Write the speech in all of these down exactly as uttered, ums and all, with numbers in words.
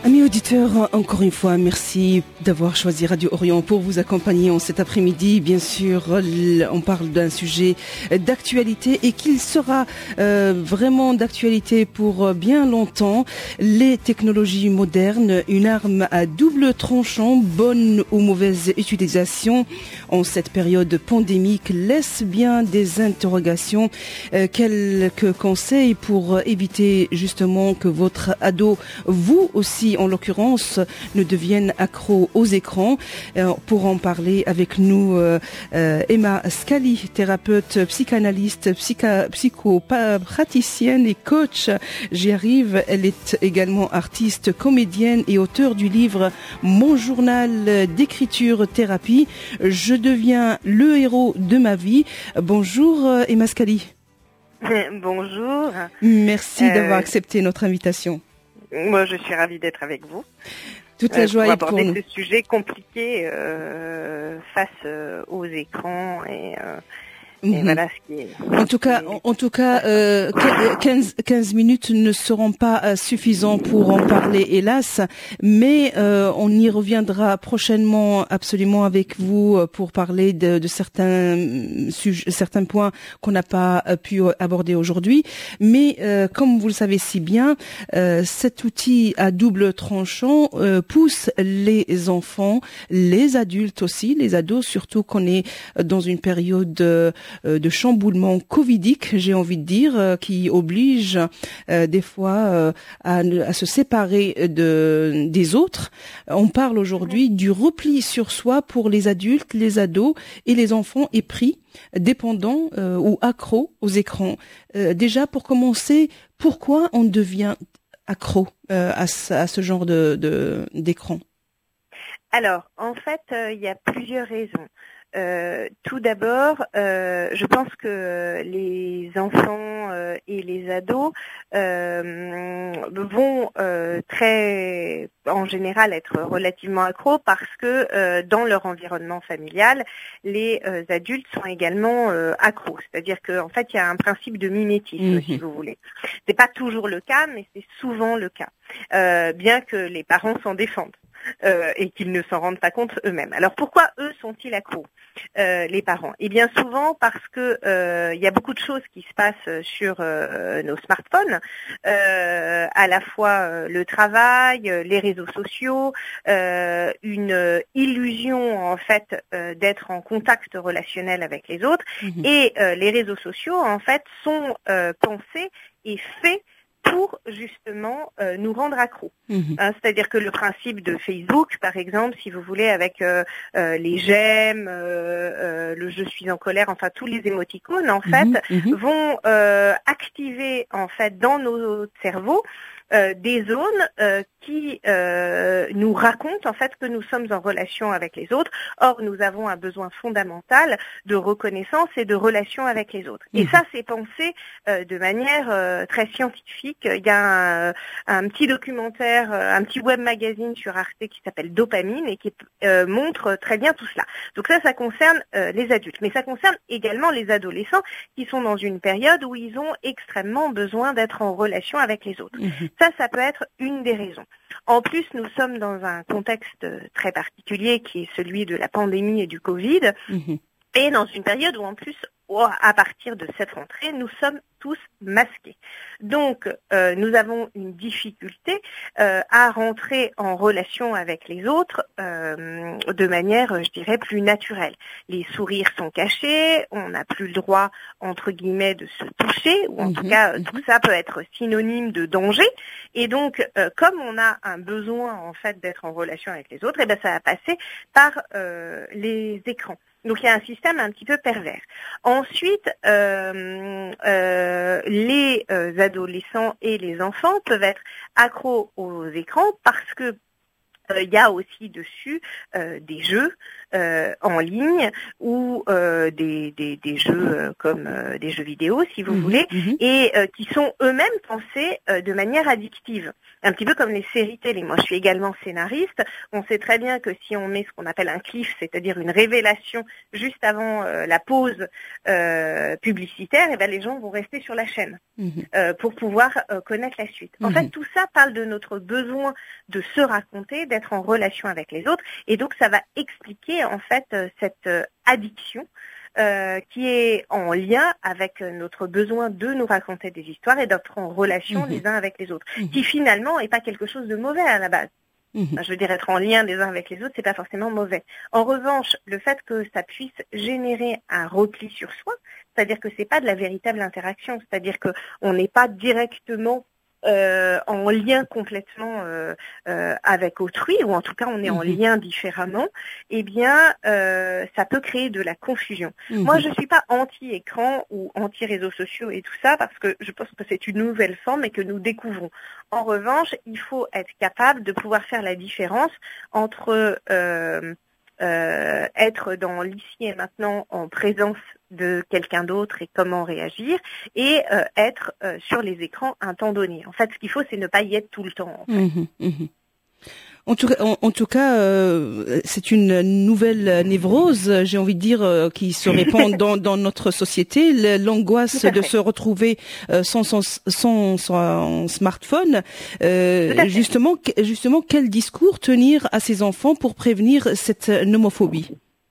Amis auditeurs, encore une fois, merci d'avoir choisi Radio Orient pour vous accompagner en cet après-midi. Bien sûr, on parle d'un sujet d'actualité et qu'il sera euh, vraiment d'actualité pour bien longtemps. Les technologies modernes, une arme à double tranchant, bonne ou mauvaise utilisation en cette période pandémique, laisse bien des interrogations. Euh, quelques conseils pour éviter justement que votre ado, vous aussi, en l'occurrence, ne deviennent accros aux écrans. Euh, pour en parler avec nous, euh, euh, Emma Scali, thérapeute, psychanalyste, psycha, psychopraticienne et coach. J'y arrive. Elle est également artiste, comédienne et auteure du livre Mon journal d'écriture thérapie. Je deviens le héros de ma vie. Bonjour euh, Emma Scali. Bonjour. Merci euh... d'avoir accepté notre invitation. Moi, je suis ravie d'être avec vous. Toute la euh, joie pour est pour aborder nous. ce sujet compliqué euh, face euh, aux écrans et, euh, et Mm-hmm. voilà ce qui est. En tout cas, en, en tout cas, euh, quinze, quinze minutes ne seront pas euh, suffisants pour en parler, hélas. Mais euh, on y reviendra prochainement, absolument avec vous, pour parler de, de certains sujets, certains points qu'on n'a pas pu aborder aujourd'hui. Mais euh, comme vous le savez si bien, euh, cet outil à double tranchant euh, pousse les enfants, les adultes aussi, les ados, surtout qu'on est dans une période euh, de chamboulement covidique, j'ai envie de dire, euh, qui oblige euh, des fois euh, à, à se séparer de des autres. On parle aujourd'hui du repli sur soi pour les adultes, les ados et les enfants épris, dépendants euh, ou accros aux écrans. Euh, déjà, pour commencer, pourquoi on devient accro euh, à, à ce genre de, de d'écran? Alors, en fait, euh, il y a plusieurs raisons. Euh, tout d'abord, euh, je pense que les enfants euh, et les ados euh, vont euh, très, en général, être relativement accros parce que euh, dans leur environnement familial, les euh, adultes sont également euh, accros. C'est-à-dire qu'en fait, il y a un principe de mimétisme, mmh. si vous voulez. C'est pas toujours le cas, mais c'est souvent le cas, euh, bien que les parents s'en défendent. Euh, et qu'ils ne s'en rendent pas compte eux-mêmes. Alors pourquoi eux sont-ils accros, euh, les parents? Eh bien souvent parce que euh, il y a beaucoup de choses qui se passent sur euh, nos smartphones, euh, à la fois euh, le travail, les réseaux sociaux, euh, une illusion en fait euh, d'être en contact relationnel avec les autres, mmh. et euh, les réseaux sociaux en fait sont euh, pensés et faits pour justement euh, nous rendre accros. Mmh. Hein, c'est-à-dire que le principe de Facebook, par exemple, si vous voulez, avec euh, euh, les j'aime, euh, euh, le je suis en colère, enfin tous les émoticônes, en fait, mmh. vont euh, activer en fait dans nos cerveaux Euh, des zones euh, qui euh, nous racontent en fait que nous sommes en relation avec les autres. Or, nous avons un besoin fondamental de reconnaissance et de relation avec les autres. Mmh. Et ça, c'est pensé euh, de manière euh, très scientifique. Il y a un, un petit documentaire, un petit web magazine sur Arte qui s'appelle Dopamine et qui euh, montre très bien tout cela. Donc ça, ça concerne euh, les adultes, mais ça concerne également les adolescents qui sont dans une période où ils ont extrêmement besoin d'être en relation avec les autres. Mmh. Ça, ça peut être une des raisons. En plus, nous sommes dans un contexte très particulier qui est celui de la pandémie et du Covid, mmh. et dans une période où en plus, à partir de cette rentrée, nous sommes tous masqués. Donc, euh, nous avons une difficulté euh, à rentrer en relation avec les autres euh, de manière, je dirais, plus naturelle. Les sourires sont cachés, on n'a plus le droit, entre guillemets, de se toucher, ou en mmh, tout cas, mmh. tout ça peut être synonyme de danger. Et donc, euh, comme on a un besoin, en fait, d'être en relation avec les autres, et ben, ça va passer par euh, les écrans. Donc il y a un système un petit peu pervers. Ensuite, euh, euh, les euh, adolescents et les enfants peuvent être accros aux écrans parce que il euh, y a aussi dessus euh, des jeux euh, en ligne ou euh, des, des, des jeux euh, comme euh, des jeux vidéo, si vous mmh, voulez, mmh. et euh, qui sont eux-mêmes pensés euh, de manière addictive. Un petit peu comme les séries télé. Moi, je suis également scénariste. On sait très bien que si on met ce qu'on appelle un cliff, c'est-à-dire une révélation juste avant euh, la pause euh, publicitaire, et ben les gens vont rester sur la chaîne mmh. euh, pour pouvoir euh, connaître la suite. En mmh. fait, tout ça parle de notre besoin de se raconter, d'être en relation avec les autres, et donc ça va expliquer en fait euh, cette euh, addiction euh, qui est en lien avec notre besoin de nous raconter des histoires et d'être en relation mmh. les uns avec les autres, mmh. qui finalement n'est pas quelque chose de mauvais à la base. Mmh. Je veux dire, être en lien les uns avec les autres, c'est pas forcément mauvais. En revanche, le fait que ça puisse générer un repli sur soi, c'est-à-dire que c'est pas de la véritable interaction, c'est-à-dire que on n'est pas directement Euh, en lien complètement euh, euh, avec autrui, ou en tout cas on est mmh. en lien différemment, eh bien euh, ça peut créer de la confusion. Mmh. Moi je ne suis pas anti-écran ou anti-réseaux sociaux et tout ça, parce que je pense que c'est une nouvelle forme et que nous découvrons. En revanche, il faut être capable de pouvoir faire la différence entre euh, euh, être dans l'ici et maintenant en présence de quelqu'un d'autre et comment réagir, et euh, être euh, sur les écrans un temps donné. En fait, ce qu'il faut, c'est ne pas y être tout le temps. En fait. Mmh, mmh. En tout, en, en tout cas, euh, c'est une nouvelle névrose, j'ai envie de dire, euh, qui se répand dans, dans notre société. L'angoisse de se retrouver euh, sans, son, sans son smartphone. Euh, justement, justement, quel discours tenir à ses enfants pour prévenir cette nomophobie?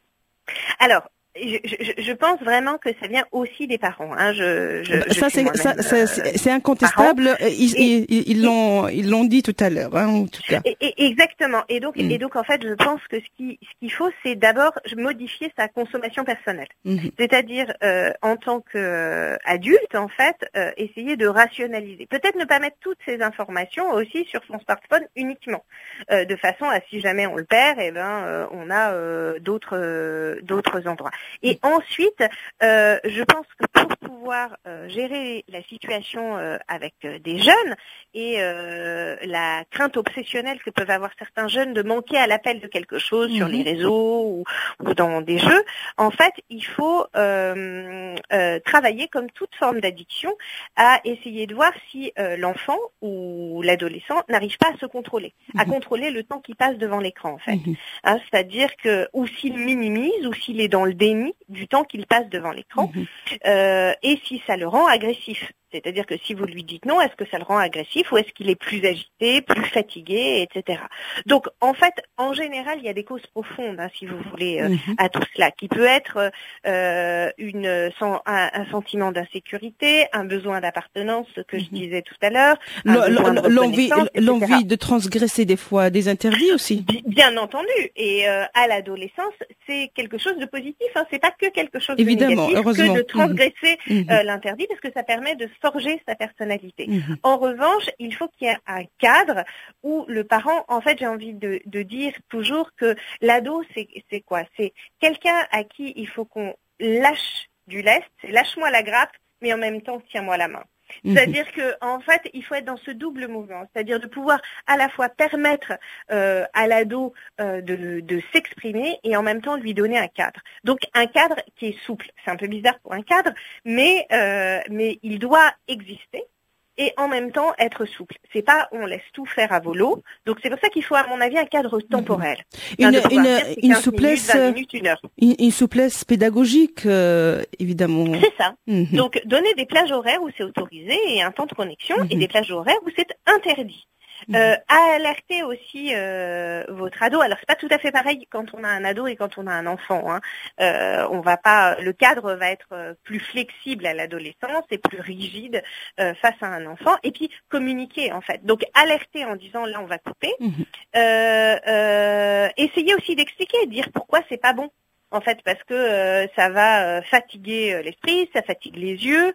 Alors, Je, je, je pense vraiment que ça vient aussi des parents. Hein. Je, je, je ça, c'est, ça, ça, c'est incontestable. Ils, ils, ils l'ont, ils l'ont dit tout à l'heure, hein, en tout cas. Et, et, exactement. Et donc, mm. et donc, en fait, je pense que ce qui, ce qu'il faut, c'est d'abord modifier sa consommation personnelle. Mm. C'est-à-dire, euh, en tant qu'adulte, en fait, euh, essayer de rationaliser. Peut-être ne pas mettre toutes ces informations aussi sur son smartphone uniquement, euh, de façon à, si jamais on le perd, eh ben, euh, on a euh, d'autres, euh, d'autres endroits. Et ensuite, euh, je pense que pour pouvoir euh, gérer la situation euh, avec euh, des jeunes et euh, la crainte obsessionnelle que peuvent avoir certains jeunes de manquer à l'appel de quelque chose mmh. sur les réseaux ou, ou dans des jeux, en fait, il faut euh, euh, travailler comme toute forme d'addiction à essayer de voir si euh, l'enfant ou l'adolescent n'arrive pas à se contrôler, mmh. à contrôler le temps qu'il passe devant l'écran, en fait. Mmh. Hein, c'est-à-dire que ou s'il minimise ou s'il est dans le déni du temps qu'il passe devant l'écran, mmh. euh, et si ça le rend agressif. C'est-à-dire que si vous lui dites non, est-ce que ça le rend agressif ou est-ce qu'il est plus agité, plus fatigué, et cetera. Donc, en fait, en général, il y a des causes profondes, hein, si vous voulez, euh, mmh. à tout cela, qui peut être euh, une, un, un sentiment d'insécurité, un besoin d'appartenance, ce que mmh. je disais tout à l'heure, l'envie, l'envie de transgresser des fois des interdits aussi. Bien entendu. Et euh, à l'adolescence, c'est quelque chose de positif. Hein, c'est pas que quelque chose Évidemment, de négatif, heureusement. que de transgresser mmh. euh, l'interdit, parce que ça permet de forger sa personnalité. Mmh. En revanche, il faut qu'il y ait un cadre où le parent, en fait, j'ai envie de, de dire toujours que l'ado, c'est, c'est quoi? C'est quelqu'un à qui il faut qu'on lâche du lest, c'est lâche-moi la grappe, mais en même temps, tiens-moi la main. C'est-à-dire que, en fait, il faut être dans ce double mouvement, c'est-à-dire de pouvoir à la fois permettre euh, à l'ado euh, de, de s'exprimer et en même temps lui donner un cadre. Donc un cadre qui est souple. C'est un peu bizarre pour un cadre, mais euh, mais il doit exister et en même temps être souple. C'est pas on laisse tout faire à volo. Donc c'est pour ça qu'il faut, à mon avis, un cadre temporel. Une, enfin, une, dire, une souplesse, minutes, vingt minutes, une heure. Une, une souplesse pédagogique, euh, évidemment. C'est ça. Mm-hmm. Donc donner des plages horaires où c'est autorisé et un temps de connexion mm-hmm. et des plages horaires où c'est interdit. Euh, alerter aussi euh, votre ado. Alors c'est pas tout à fait pareil quand on a un ado et quand on a un enfant. Hein. Euh, on va pas. Le cadre va être plus flexible à l'adolescence et plus rigide euh, face à un enfant. Et puis communiquer en fait. Donc alerter en disant là on va couper. Mmh. Euh, euh, essayer aussi d'expliquer, dire pourquoi c'est pas bon. En fait, parce que euh, ça va euh, fatiguer euh, l'esprit, ça fatigue les yeux,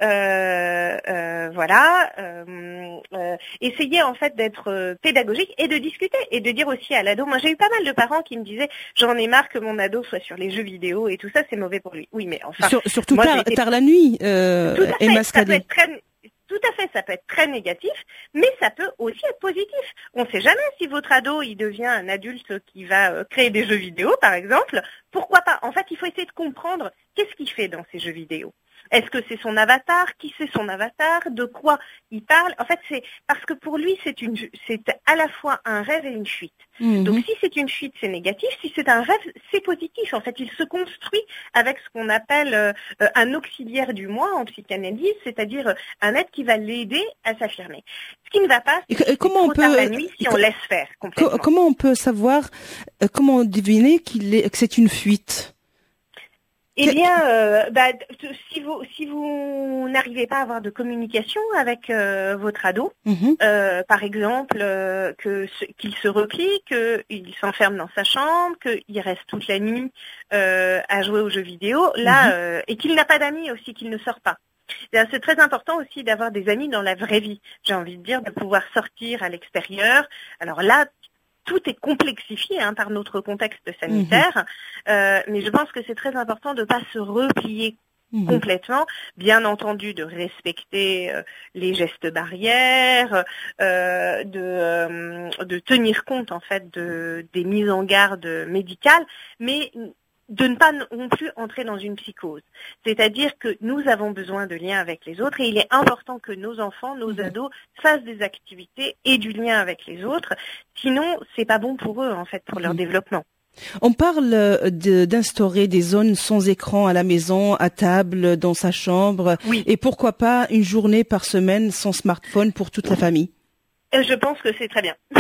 euh, euh, voilà. Euh, euh, essayer en fait d'être euh, pédagogique et de discuter et de dire aussi à l'ado. Moi, j'ai eu pas mal de parents qui me disaient j'en ai marre que mon ado soit sur les jeux vidéo et tout ça, c'est mauvais pour lui. Oui, mais enfin. Sur, surtout moi, tard, été... tard la nuit, euh, tout à fait, Emma Scali. Très... Tout tout à fait, ça peut être très négatif, mais ça peut aussi être positif. On ne sait jamais si votre ado, il devient un adulte qui va euh, créer des jeux vidéo, par exemple. Pourquoi pas? En fait, il faut essayer de comprendre qu'est-ce qu'il fait dans ces jeux vidéo. Est-ce que c'est son avatar? Qui c'est son avatar? De quoi il parle? En fait, c'est parce que pour lui, c'est une, c'est à la fois un rêve et une fuite. Mmh. Donc, si c'est une fuite, c'est négatif. Si c'est un rêve, c'est positif. En fait, il se construit avec ce qu'on appelle euh, un auxiliaire du moi en psychanalyse, c'est-à-dire un être qui va l'aider à s'affirmer. Ce qui ne va pas, c'est et comment on peut, tard la nuit si on laisse faire complètement. Comment on peut savoir, euh, comment deviner qu'il est, que c'est une fuite? Eh bien, euh, bah, si vous si vous n'arrivez pas à avoir de communication avec euh, votre ado, mm-hmm. euh, par exemple, euh, que qu'il se replie, qu'il s'enferme dans sa chambre, qu'il reste toute la nuit euh, à jouer aux jeux vidéo, là, mm-hmm. euh, et qu'il n'a pas d'amis aussi, qu'il ne sort pas. C'est très important aussi d'avoir des amis dans la vraie vie. J'ai envie de dire de pouvoir sortir à l'extérieur. Alors là, tout est complexifié hein, par notre contexte sanitaire, mmh. euh, mais je pense que c'est très important de ne pas se replier mmh. complètement, bien entendu de respecter euh, les gestes barrières, euh, de, euh, de tenir compte en fait de, des mises en garde médicales, mais de ne pas non plus entrer dans une psychose. C'est-à-dire que nous avons besoin de liens avec les autres et il est important que nos enfants, nos ados, fassent des activités et du lien avec les autres. Sinon, c'est pas bon pour eux, en fait, pour leur développement. On parle de, d'instaurer des zones sans écran à la maison, à table, dans sa chambre. Oui. Et pourquoi pas une journée par semaine sans smartphone pour toute la famille? Je pense que c'est très bien. euh,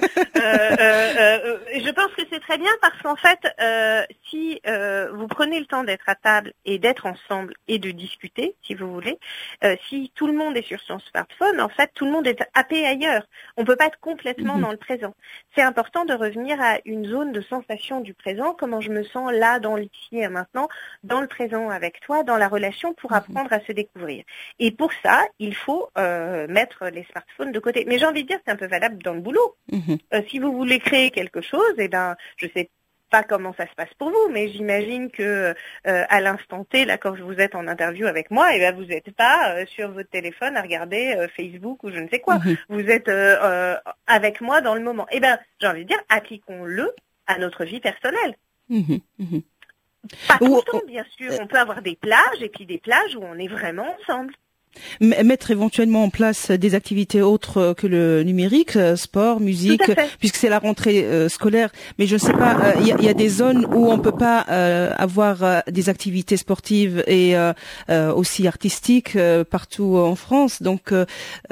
euh, euh, je pense que c'est très bien parce qu'en fait, euh, si euh, vous prenez le temps d'être à table et d'être ensemble et de discuter, si vous voulez, euh, si tout le monde est sur son smartphone, en fait, tout le monde est happé ailleurs. On ne peut pas être complètement mmh. dans le présent. C'est important de revenir à une zone de sensation du présent, comment je me sens là, dans l'ici et maintenant, dans le présent avec toi, dans la relation, pour apprendre à se découvrir. Et pour ça, il faut euh, mettre les smartphones de côté. Mais j'ai envie de dire, c'est un peu valable dans le boulot. Mmh. Euh, si vous voulez créer quelque chose, eh ben, je sais pas comment ça se passe pour vous, mais j'imagine que euh, à l'instant T, là, quand vous êtes en interview avec moi, eh ben, vous n'êtes pas euh, sur votre téléphone à regarder euh, Facebook ou je ne sais quoi. Mmh. Vous êtes euh, euh, avec moi dans le moment. Eh ben, j'ai envie de dire, appliquons-le à notre vie personnelle. Mmh. Mmh. Pas tout le temps, bien sûr. On peut avoir des plages et puis des plages où on est vraiment ensemble. Mettre éventuellement en place des activités autres que le numérique, sport, musique, puisque c'est la rentrée euh, scolaire. Mais je ne sais pas, il euh, y, y a des zones où on peut pas euh, avoir euh, des activités sportives et euh, euh, aussi artistiques euh, partout en France. Donc euh,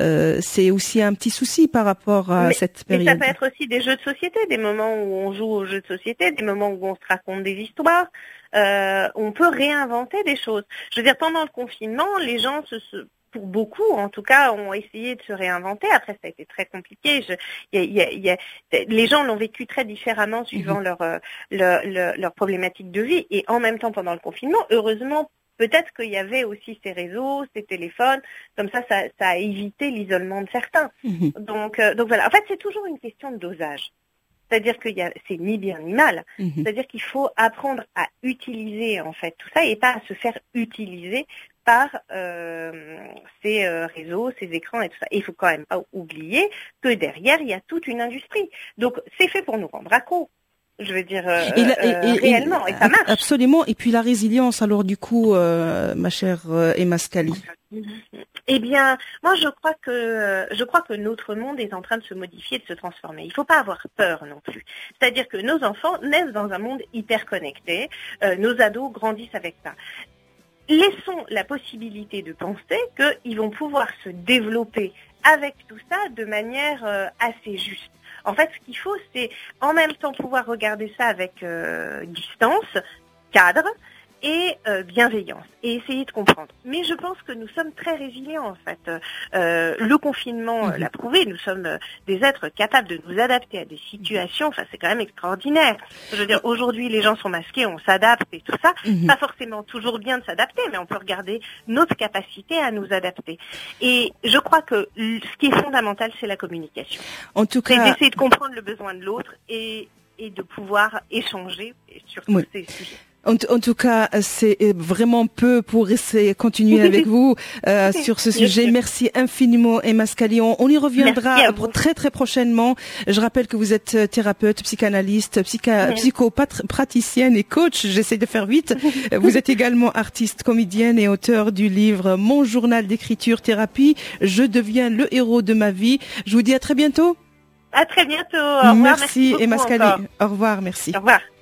c'est aussi un petit souci par rapport à mais, cette période. Mais ça peut être aussi des jeux de société, des moments où on joue aux jeux de société, des moments où on se raconte des histoires. Euh, on peut réinventer des choses. Je veux dire, pendant le confinement, les gens, se, se, pour beaucoup en tout cas, ont essayé de se réinventer. Après, ça a été très compliqué. Je, y a, y a, y a, les gens l'ont vécu très différemment suivant mmh. leur, leur, leur, leur problématique de vie. Et en même temps, pendant le confinement, heureusement, peut-être qu'il y avait aussi ces réseaux, ces téléphones. Comme ça, ça, ça a évité l'isolement de certains. Mmh. Donc, euh, donc voilà. En fait, c'est toujours une question de dosage. C'est-à-dire que c'est ni bien ni mal. Mmh. C'est-à-dire qu'il faut apprendre à utiliser en fait tout ça et pas à se faire utiliser par euh, ces euh, réseaux, ces écrans et tout ça. Et il faut quand même pas oublier que derrière il y a toute une industrie. Donc c'est fait pour nous rendre accros. Je veux dire euh, et la, et, euh, et, réellement et, et ça marche. Absolument. Et puis la résilience. Alors du coup, euh, ma chère euh, Emma Scali. Eh bien, moi je crois que je crois que notre monde est en train de se modifier, de se transformer. Il ne faut pas avoir peur non plus. C'est-à-dire que nos enfants naissent dans un monde hyper connecté, euh, nos ados grandissent avec ça. Laissons la possibilité de penser qu'ils vont pouvoir se développer avec tout ça de manière euh, assez juste. En fait, ce qu'il faut, c'est en même temps pouvoir regarder ça avec euh, distance, cadre, et euh, bienveillance, et essayer de comprendre. Mais je pense que nous sommes très résilients, en fait. Euh, le confinement mmh. l'a prouvé, nous sommes euh, des êtres capables de nous adapter à des situations, enfin c'est quand même extraordinaire. Je veux dire, aujourd'hui les gens sont masqués, on s'adapte et tout ça. Mmh. Pas forcément toujours bien de s'adapter, mais on peut regarder notre capacité à nous adapter. Et je crois que ce qui est fondamental, c'est la communication. En tout cas, c'est d'essayer de comprendre le besoin de l'autre et, et de pouvoir échanger sur tous oui. ces sujets. En, en tout cas, c'est vraiment peu pour essayer continuer avec vous euh, sur ce sujet. Merci infiniment, Emma Scallion. On y reviendra très très prochainement. Je rappelle que vous êtes thérapeute, psychanalyste, psycha, psychopraticienne et coach. J'essaie de faire vite. Vous êtes également artiste, comédienne et auteur du livre Mon journal d'écriture thérapie. Je deviens le héros de ma vie. Je vous dis à très bientôt. À très bientôt. Au revoir. Merci, merci Emma Scallion. Au revoir, merci. Au revoir.